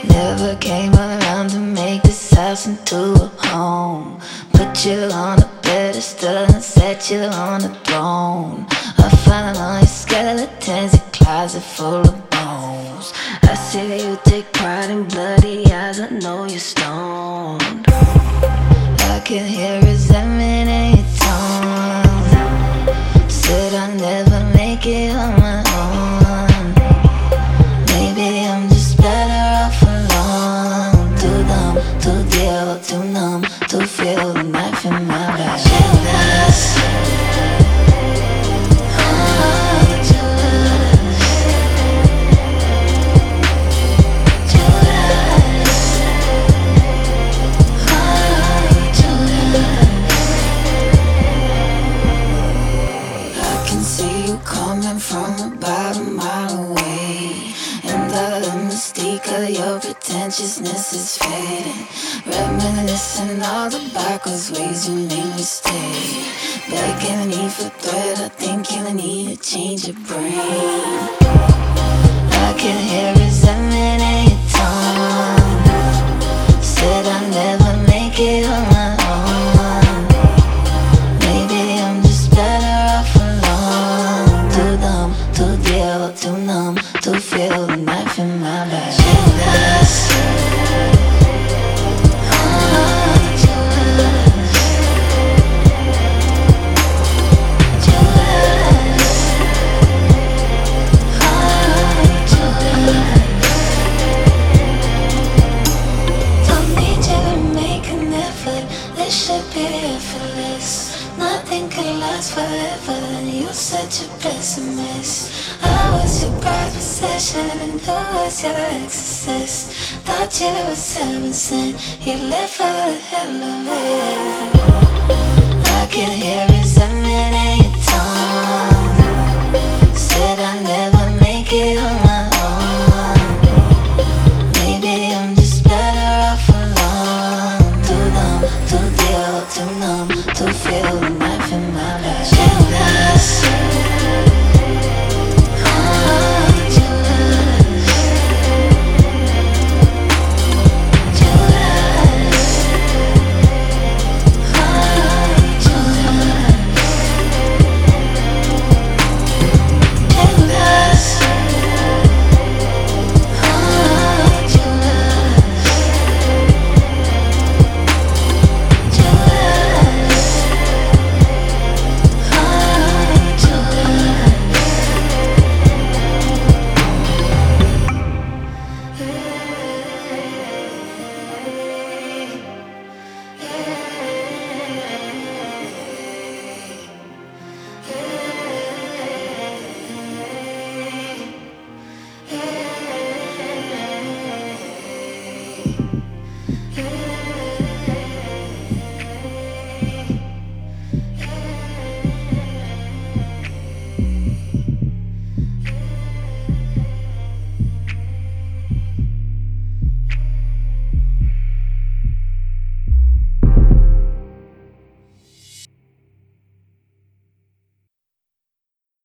Never came around to make this house into a home. Put you on a pedestal and set you on a throne. I find all your skeletons, your closet full of bones. I see you take pride in bloody eyes, I know you're stoned. I can hear resentment in your tone. Said I never make it on my own. Maybe I'm just better off alone. Too dumb, too deal, too numb to feel the knife in my back. Jealous. Coming from about a mile away, and the mystique of your pretentiousness is fading. Reminiscing all the backwards ways you made me stay. Begging me for thread, I think you need to change your brain. I can hear resentment in your tone. Said I never make it on my own. Maybe I'm just better off alone. Too dumb, too deal, too numb to feel the knife in my back. Jealous. Nothing can last forever, and you're such a pessimist. I was your prized possession, and you was your exorcist. Thought you were 7 cent, you left for the hell of it. I can hear resentment in your tone. Said I never make it home.